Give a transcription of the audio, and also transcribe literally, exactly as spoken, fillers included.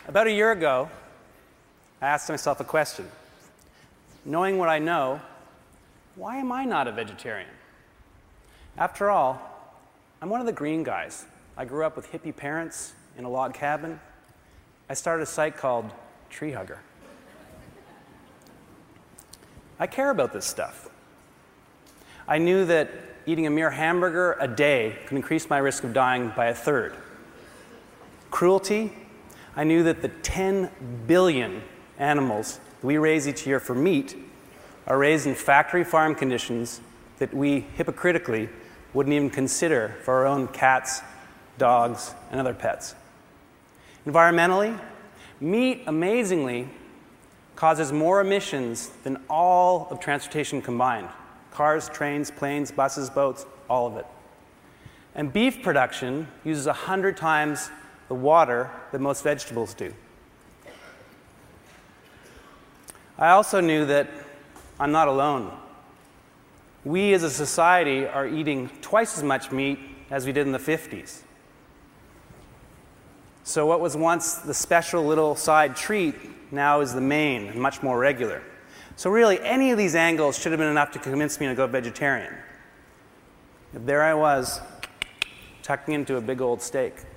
About a year ago, I asked myself a question. Knowing what I know, why am I not a vegetarian? After all, I'm one of the green guys. I grew up with hippie parents in a log cabin. I started a site called Tree Hugger. I care about this stuff. I knew that eating a mere hamburger a day could increase my risk of dying by a third. Cruelty, I knew that the ten billion animals that we raise each year for meat are raised in factory farm conditions that we hypocritically wouldn't even consider for our own cats, dogs, and other pets. Environmentally, meat, amazingly, causes more emissions than all of transportation combined. Cars, trains, planes, buses, boats, all of it. And beef production uses one hundred times the water that most vegetables do. I also knew that I'm not alone. We as a society are eating twice as much meat as we did in the fifties. So what was once the special little side treat now is the main and much more regular. So really, any of these angles should have been enough to convince me to go vegetarian. But there I was, tucking into a big old steak.